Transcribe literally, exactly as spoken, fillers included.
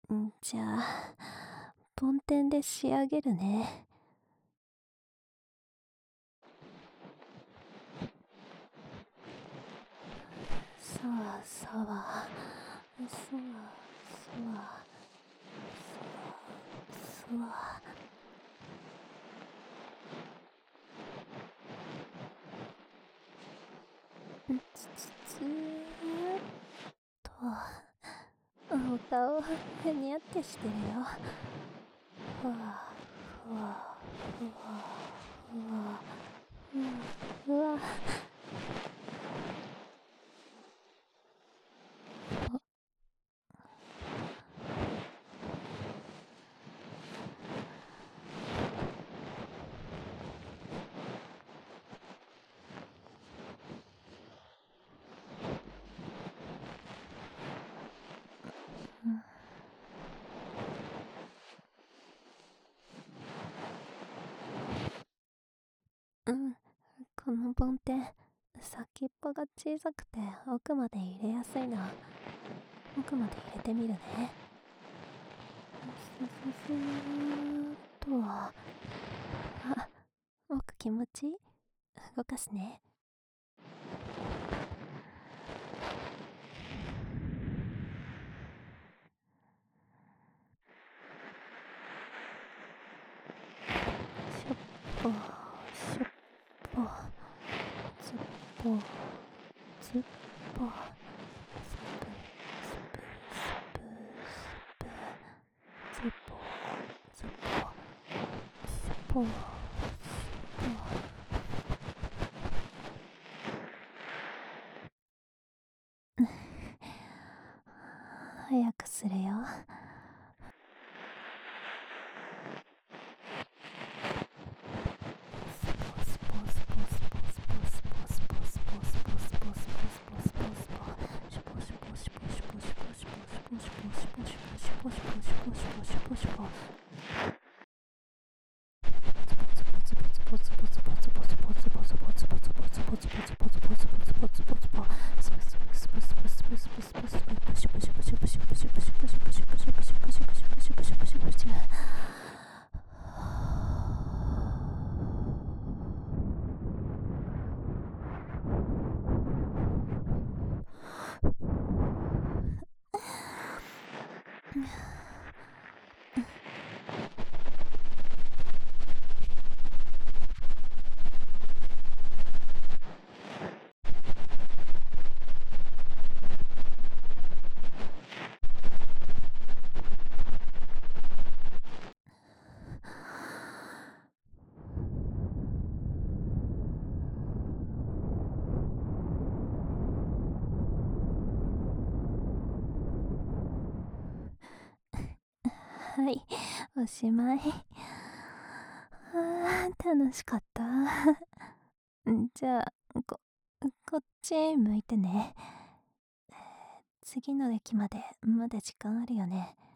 んじゃあ、梵天で仕上げるね。さわさわ、さわさわ、さわ。つつつーっと、お顔、ふにゃってしてるよ。ふわ、ふわ、ふわ、ふわ、ふわ、ふわ。うん、この梵天、先っぽが小さくて奥まで入れやすいな。奥まで入れてみるね。スススーっと。あ、奥気持ちいい？動かすね。しょっぽ、しょっぽ、ずっぽ、ずっぽ、スプスプスプスプ、ずっぽ、ずっぽ、しょっぽ、しょっぽ。早くするよ。はい、おしまい。あー、楽しかった。じゃあ、こ、こっち向いてね。次の駅までまだ時間あるよね。